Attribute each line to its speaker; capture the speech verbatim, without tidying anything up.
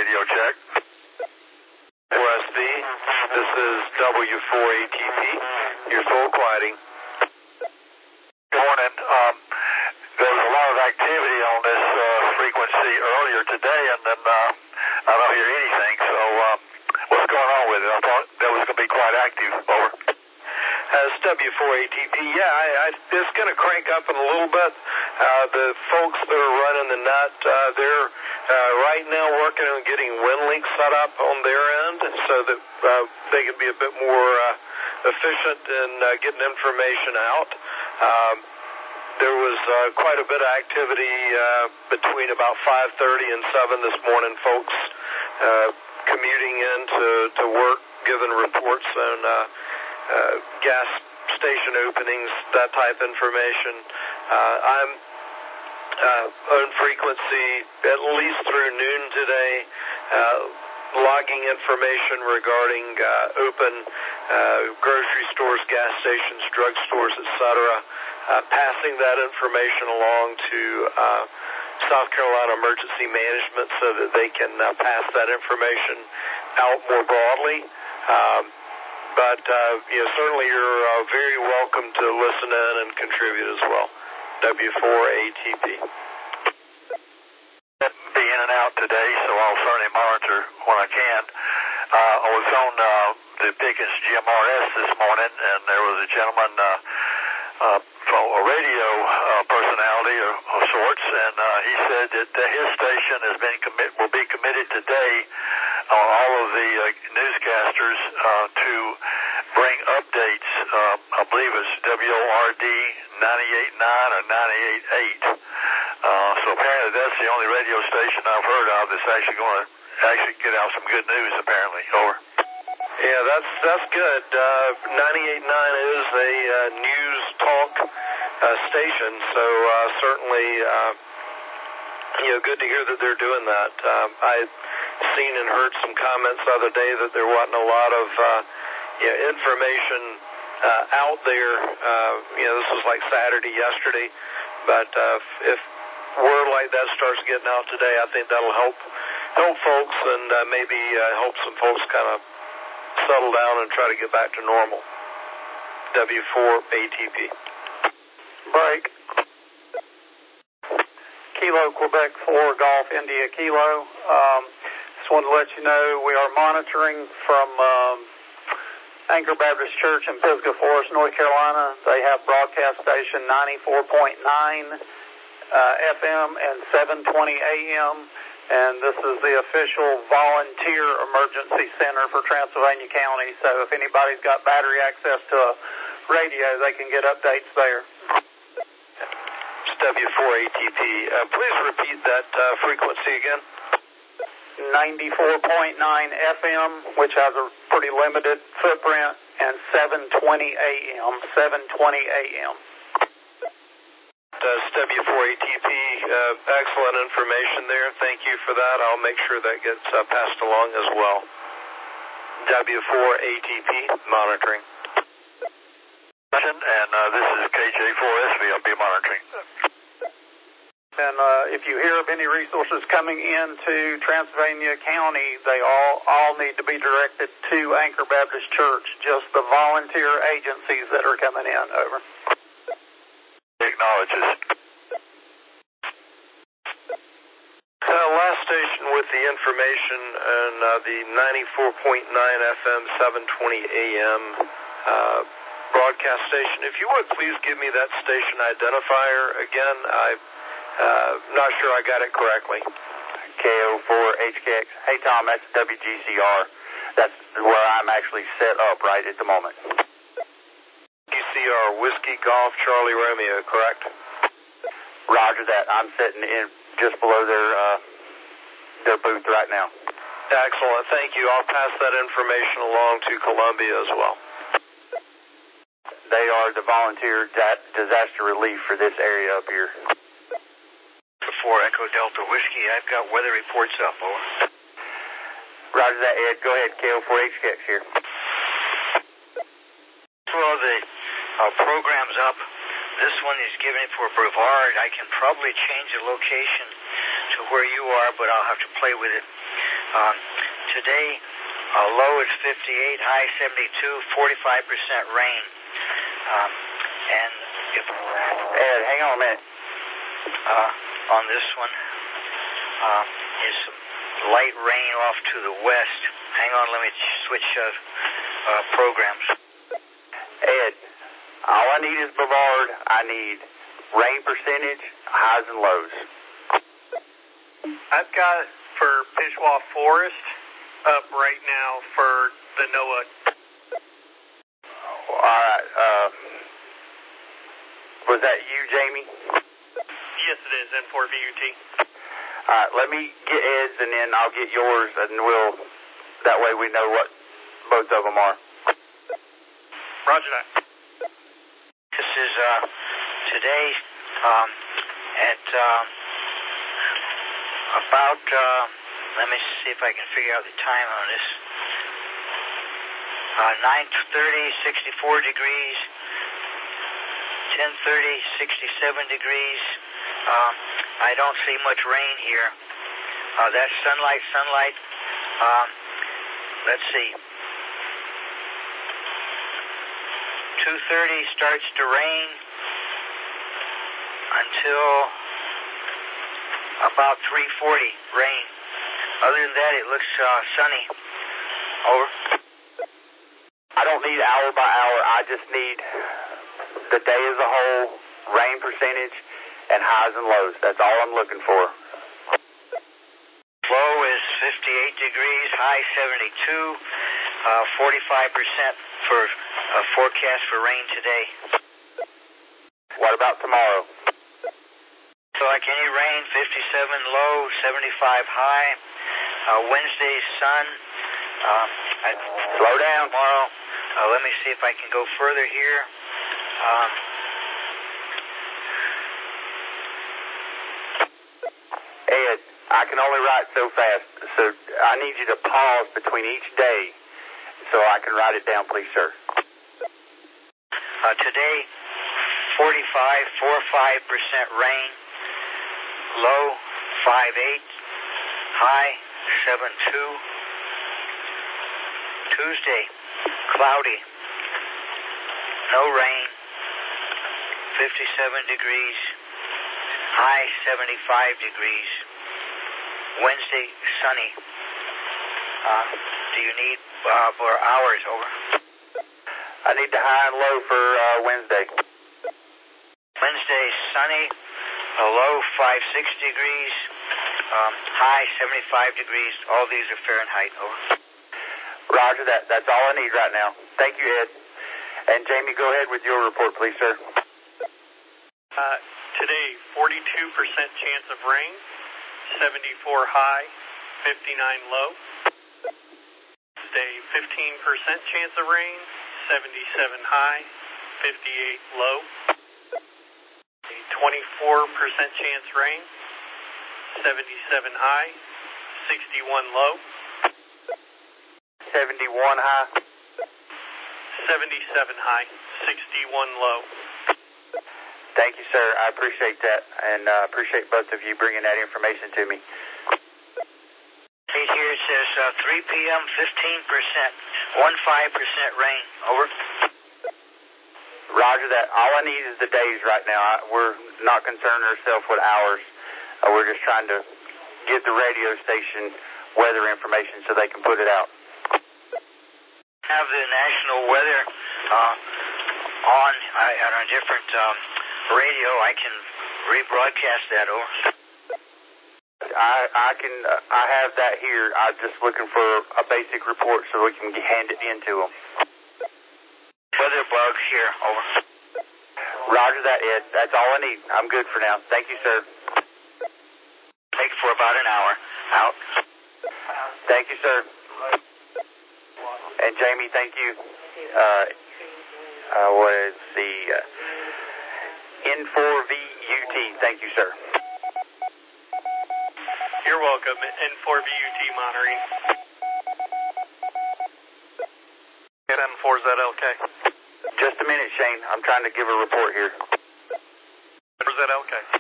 Speaker 1: radio check. four S B, this is W four A T P. You're full quieting. Good morning. Um, there was a lot of activity on this uh, frequency earlier today, and then uh, I don't hear anything. So um, what's going on with it? I thought that was going to be quite active. Over.
Speaker 2: Uh, it's W four A T P. Yeah, I, I, it's going to crank up in a little bit. Uh, the folks that are running the net, uh, they're uh, right now working on getting WinLink set up on their end so that uh, they can be a bit more uh, efficient in uh, getting information out. Um, there was uh, quite a bit of activity uh, between about five thirty and seven this morning, folks uh, commuting in to, to work, giving reports on uh, uh, gas station openings, that type of information. Uh, I'm uh, on frequency at least through noon today, uh, logging information regarding uh, open uh, grocery stores, gas stations, drugstores, et cetera, uh, passing that information along to uh, South Carolina Emergency Management so that they can uh, pass that information out more broadly. Um, but, uh, you know, certainly you're uh, very welcome to listen in and contribute as well. W four A T P.
Speaker 1: Be in and out today, so I'll certainly monitor when I can. Uh, I was on uh, the Pickens G M R S this morning, and there was a gentleman, uh, uh, from a radio uh, personality of, of sorts, and uh, he said that uh, his station has been commit will be committed today on all of the uh, newscasters uh, to bring updates. Uh, I believe it's W O R D ninety-eight point nine or ninety-eight point eight. Uh, so apparently that's the only radio station I've heard of that's actually going to actually get out some good news, apparently. Over.
Speaker 2: Yeah, that's that's good. Uh, ninety-eight point nine is a uh, news talk uh, station, so uh, certainly, uh, you know, good to hear that they're doing that. Um, I've seen and heard some comments the other day that there wasn't a lot of uh, you know, information uh, out there. Uh, you know, this was like Saturday, yesterday, but uh, if word like that starts getting out today, I think that'll help help folks and uh, maybe uh, help some folks kind of settle down and try to get back to normal. W four A T P.
Speaker 3: Break. Kilo Quebec four Golf India Kilo. Um, just wanted to let you know we are monitoring from um, Anchor Baptist Church in Pisgah Forest, North Carolina. They have broadcast station ninety-four point nine uh, F M and seven twenty A M, and this is the official volunteer emergency center for Transylvania County. So if anybody's got battery access to a radio, they can get updates there.
Speaker 2: It's W four A T P. Uh, please repeat that uh, frequency again.
Speaker 3: ninety-four point nine F M, which has a pretty limited footprint, and seven twenty A M. seven twenty A M.
Speaker 2: That's W four A T P. Uh, excellent information there. Thank you for that. I'll make sure that gets uh, passed along as well. W four A T P monitoring.
Speaker 1: And uh, this is K J four S V. I'll be monitoring.
Speaker 3: And uh, if you hear of any resources coming into Transylvania County, they all, all need to be directed to Anchor Baptist Church, just the volunteer agencies that are coming in. Over.
Speaker 1: Acknowledges.
Speaker 2: Uh, last station with the information on uh, the ninety-four point nine F M, seven twenty A M uh, broadcast station. If you would please give me that station identifier again. I'm uh, not sure I got it correctly.
Speaker 4: K O four H K X. Hey, Tom, that's W G C R. That's where I'm actually set up right at the moment.
Speaker 2: W G C R, Whiskey Golf Charlie Romeo, correct?
Speaker 4: Roger that. I'm sitting in just below their uh, their booth right now.
Speaker 2: Excellent. Thank you. I'll pass that information along to Columbia as well.
Speaker 4: They are the volunteer disaster relief for this area up here.
Speaker 5: Before Echo Delta Whiskey, I've got weather reports up, over.
Speaker 4: Roger that, Ed. Go ahead. K O four H K X here.
Speaker 5: Well, the uh, program's up. This one is given for Brevard. I can probably change the location to where you are, but I'll have to play with it. Um, today, uh, low is fifty-eight, high seventy-two, forty-five percent rain. Um, and if...
Speaker 4: Ed, hang on a minute.
Speaker 5: Uh, on this one uh, is some light rain off to the west. Hang on, let me switch uh, uh, programs.
Speaker 4: Ed, all I need is Brevard. I need rain percentage, highs and lows.
Speaker 3: I've got for Pishwa Forest up right now for the NOAA.
Speaker 4: All right. Uh, was that you, Jamie?
Speaker 3: Yes, it is, N four V U T.
Speaker 4: All right, let me get Ed's and then I'll get yours, and we'll, that way we know what both of them are.
Speaker 3: Roger that.
Speaker 5: This is uh, today um, at um, about, uh, let me see if I can figure out the time on this. Uh, nine thirty, sixty-four degrees. ten thirty, sixty-seven degrees. Um, I don't see much rain here. Uh, that's sunlight, sunlight. Um, let's see. two thirty starts to rain until about three forty, rain. Other than that, it looks uh, sunny. Over.
Speaker 4: I don't need hour by hour. I just need the day as a whole, rain percentage, and highs and lows. That's all I'm looking for.
Speaker 5: Low is fifty-eight degrees, high seventy-two, uh, forty-five percent for a forecast for rain today.
Speaker 4: What about tomorrow?
Speaker 5: So like any rain, fifty-seven low, seventy-five high. Uh, Wednesday, sun. Um, I,
Speaker 4: Slow down.
Speaker 5: Tomorrow, uh, let me see if I can go further here. Um,
Speaker 4: Ed, I can only write so fast, so I need you to pause between each day so I can write it down, please, sir.
Speaker 5: uh, today, forty-five, forty-five percent rain. Low, five eight. High, seven two. Tuesday, cloudy. No rain. fifty-seven degrees. High, seventy-five degrees. Wednesday, sunny. Uh, do you need uh, for hours? Over.
Speaker 4: I need the high and low for uh, Wednesday.
Speaker 5: Wednesday, sunny. A low, five six degrees. Um, high, seventy-five degrees. All these are Fahrenheit. Over.
Speaker 4: Roger that. That's all I need right now. Thank you, Ed. And Jamie, go ahead with your report, please, sir.
Speaker 3: Uh, today, forty-two percent chance of rain, seventy-four high, fifty-nine low. Wednesday, fifteen percent chance of rain, seventy-seven high, fifty-eight low. twenty-four percent chance rain, seventy-seven high, sixty-one low.
Speaker 4: seventy-one high.
Speaker 3: seventy-seven high, sixty-one low.
Speaker 4: Thank you, sir. I appreciate that, and uh, appreciate both of you bringing that information to me.
Speaker 5: Right here it says uh, three p m fifteen percent, fifteen percent rain. Over.
Speaker 4: Roger that. All I need is the days right now. I, we're not concerned ourselves with hours. Uh, we're just trying to get the radio station weather information so they can put it out.
Speaker 5: Have the national weather uh, on uh, on a different um, radio. I can rebroadcast that. Over.
Speaker 4: I I can uh, I have that here. I'm just looking for a basic report so we can hand it in to them.
Speaker 5: Weather bug here. Over.
Speaker 4: Roger that, Ed. That's all I need. I'm good for now. Thank you, sir.
Speaker 5: Take for about an hour. Out.
Speaker 4: Thank you, sir. And Jamie, thank you. Uh, uh, what is the uh, N four V U T? Thank you, sir.
Speaker 3: You're welcome. N four V U T monitoring. N four Z L K.
Speaker 4: Just a minute, Shane. I'm trying to give a report here.
Speaker 3: Z L K.